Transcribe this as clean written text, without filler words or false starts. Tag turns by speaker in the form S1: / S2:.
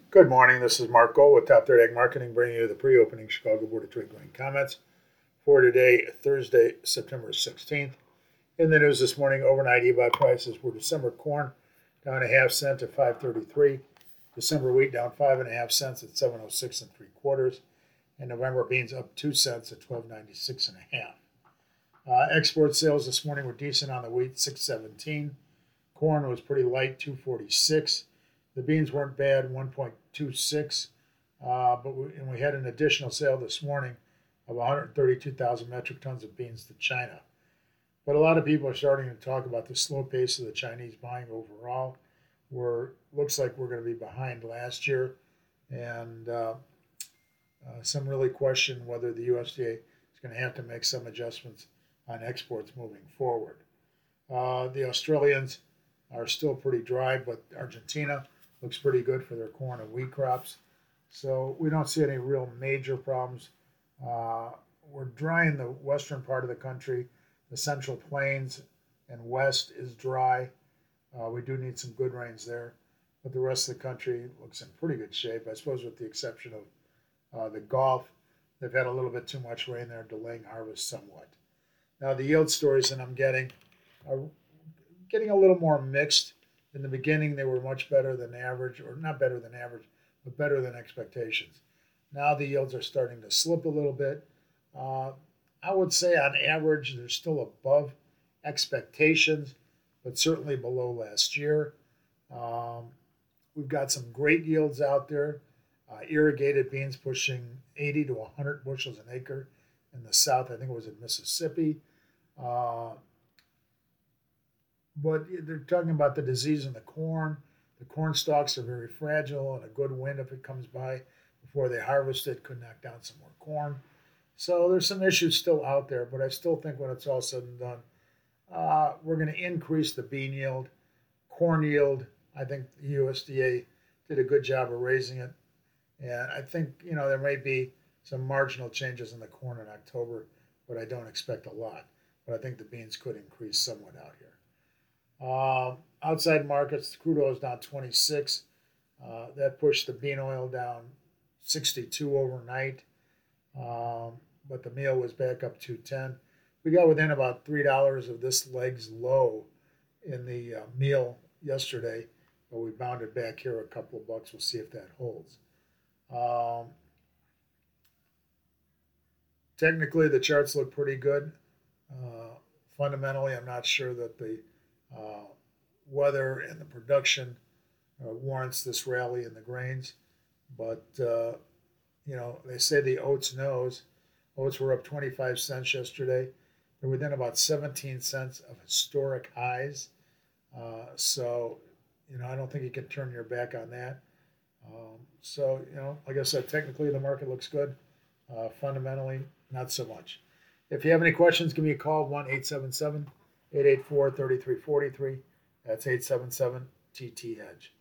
S1: Good morning. This is Mark Gold with Top Third Ag Marketing, bringing you the pre-opening Chicago Board of Trade grain comments for today, Thursday, September 16th. In the news this morning, overnight EBOT prices were December corn down a half cent at 5.33, December wheat down 5.5 cents at 7.06 3/4, and November beans up 2 cents at 12.96 1/2. Export sales this morning were decent on the wheat, 6.17. Corn was pretty light, 2.46. The beans weren't bad, 1.26, but we had an additional sale this morning of 132,000 metric tons of beans to China. But a lot of people are starting to talk about the slow pace of the Chinese buying overall. Looks like we're going to be behind last year, and some really question whether the USDA is going to have to make some adjustments on exports moving forward. The Australians are still pretty dry, but Argentina looks pretty good for their corn and wheat crops. So we don't see any real major problems. We're dry in the western part of the country. The Central Plains and west is dry. We do need some good rains there. But the rest of the country looks in pretty good shape, I suppose with the exception of the Gulf. They've had a little bit too much rain there, delaying harvest somewhat. Now the yield stories that I'm getting are getting a little more mixed. In the beginning, they were much better than average, or not better than average, but better than expectations. Now the yields are starting to slip a little bit. I would say on average, they're still above expectations, but certainly below last year. We've got some great yields out there. Irrigated beans pushing 80 to 100 bushels an acre in the south. I think it was in Mississippi. But they're talking about the disease in the corn. The corn stalks are very fragile, and a good wind, if it comes by before they harvest it, could knock down some more corn. So there's some issues still out there, but I still think when it's all said and done, we're going to increase the bean yield. Corn yield, I think the USDA did a good job of raising it. And I think, there may be some marginal changes in the corn in October, but I don't expect a lot. But I think the beans could increase somewhat out here. Outside markets, crude oil is down 26. That pushed the bean oil down 62 overnight. But the meal was back up 210. We got within about $3 of this leg's low in the meal yesterday, but we bounded back here a couple of bucks. We'll see if that holds. Technically, the charts look pretty good. Fundamentally, I'm not sure that the weather and the production warrants this rally in the grains. But, they say the oats knows. Oats were up 25 cents yesterday. They're within about 17 cents of historic highs. So, I don't think you can turn your back on that. So, like I said, technically the market looks good. Fundamentally, not so much. If you have any questions, give me a call, 1-877-884-3343. That's 877-TT-HEDGE.